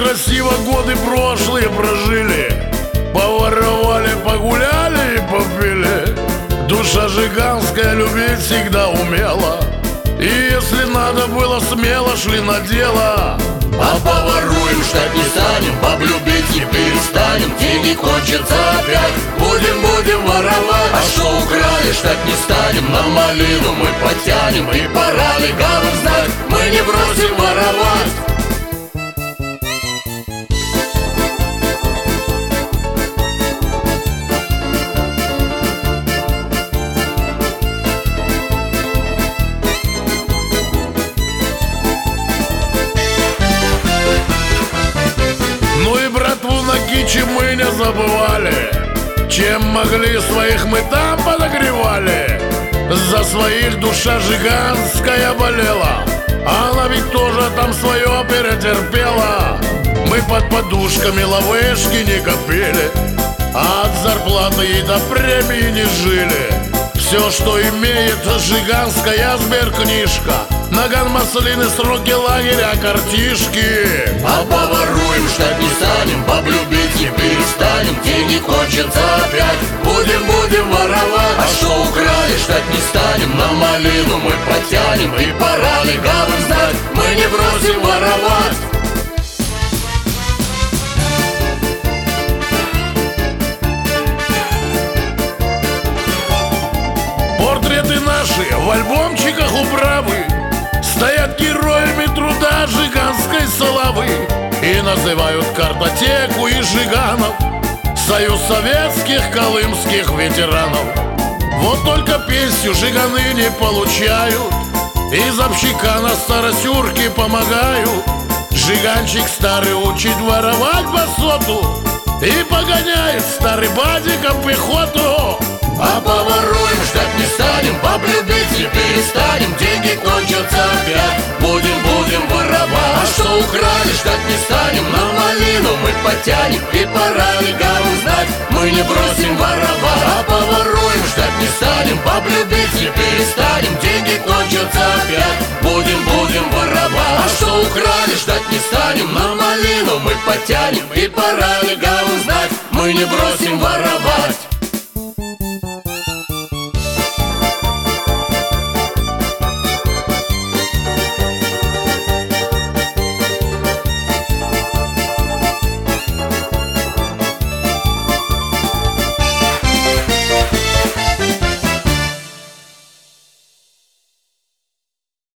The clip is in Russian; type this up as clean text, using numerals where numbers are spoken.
красиво годы прошлые прожили. Поворовали, погуляли и попили. Душа жиганская любить всегда умела. И если надо было, смело шли на дело. А поворуем, ждать не станем, баб любить не перестанем. Деньги кончатся опять, будем воровать. А что украли, ждать не станем, на малину мы потянем. И пора легавым знать, мы не бросим воровать. Кичи мы не забывали. Чем могли, своих мы там подогревали. За своих душа жиганская болела. Она ведь тоже там свое перетерпела. Мы под подушками лавышки не копили, а от зарплаты и до премии не жили. Все, что имеет жиганская сберкнижка, наган маслины, сроки лагеря, картишки. А поворуем, ждать не станем, баб любить не перестанем. Деньги кончатся опять, будем воровать. А что украли, ждать не станем, на малину мы потянем. И пора легавым знать, мы не бросим воровать. Портреты наши в альбомчиках управы стоят героями труда жиганской славы. И называют картотеку и жиганов союз советских колымских ветеранов. Вот только пенсию жиганы не получают, из общака на старосюрке помогают. Жиганчик старый учит воровать басоту и погоняет старый бадиком пехоту. А поворуем, ждать не станем, баб любить не перестанем. Деньги кончатся опять, будем воровать. А что украли, ждать не станем, на малину мы потянем. И пора легавым знать, мы не бросим воровать. А поворуем, ждать не станем, баб любить не перестанем. Деньги кончатся опять, будем воровать. А что украли, ждать не станем, на малину мы потянем. И пора легавым знать, мы не бросим воровать.